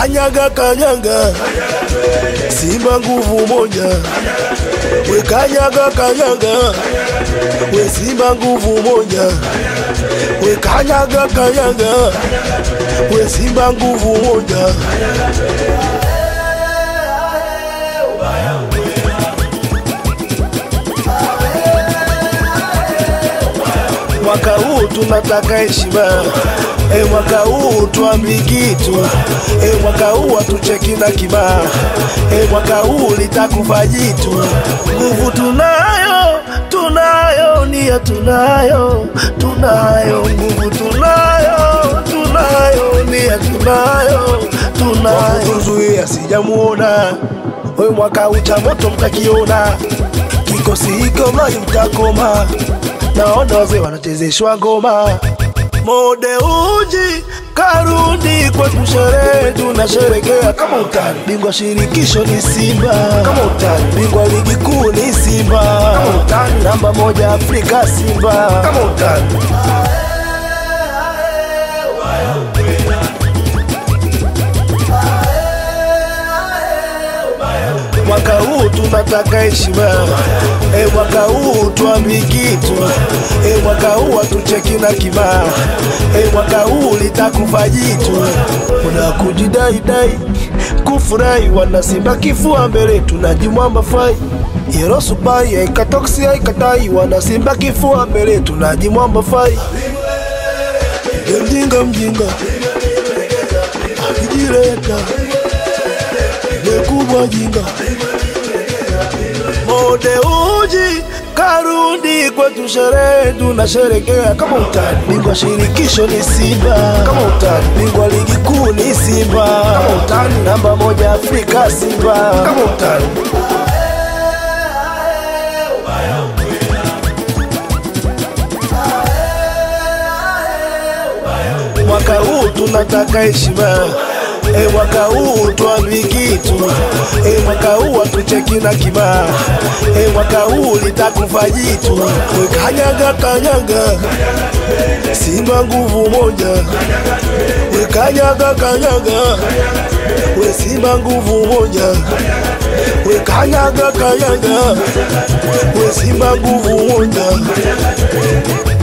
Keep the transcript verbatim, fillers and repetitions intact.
kanyaga kanyaga, Simba nguvu moja. We kanyaga kanyaga, we Simba nguvu moja. We kanyaga kanyaga, we Simba nguvu moja. Mwaka huu tunataka heshima, e mwaka huu tuambi kitu, e mwaka huu atucheki na kibaa, e mwaka huu litakufa jitu. Nguvu tunayo, tunayo, nia tunayo, tunayo, nguvu tunayo, tunayo, nia tunayo, tunayo. Kuzuia sijamuona, we mwaka huu cha moto mtakiona, kikosi hiko mali mtakoma. Naona wazee wanachezeshwa ngoma. Mode uji karudi kwetu, sherehe tunasherekea. Kama utani bingwa shirikisho ni Simba, kama utani bingwa ligi kuu ni Simba, kama utani namba moja Afrika Simba, kama utani. Mwaka huu tunataka heshima, e mwaka huu tuambi kitu, e mwaka huu atucheki na kibaa, e mwaka huu litakufa jitu. Kuna kujidai dai, kufurahi, wana Simba kifua mbele, tunajimwamba fai. Yero subai, haikatoksi haikatai, wana Simba kifua mbele, tunajimwamba fai. Mjinga mjinga, akijireta, kubwa jinga. Mode uji karudi kwetu, sherehe tunasherekea. Kama utani bingwa shirikisho ni Simba, kama utani bingwa ligi kuu ni Simba, kama utani namba moja Afrika Simba, kama utani. Mwaka huu tunataka heshima, e mwaka huu tuambi kitu, e mwaka huu atucheki na kibaa, e mwaka huu litakufa jitu. We kanyaga kanyaga, Simba nguvu moja. We kanyaga kanyaga, we Simba nguvu moja. We kanyaga kanyaga, we Simba nguvu moja.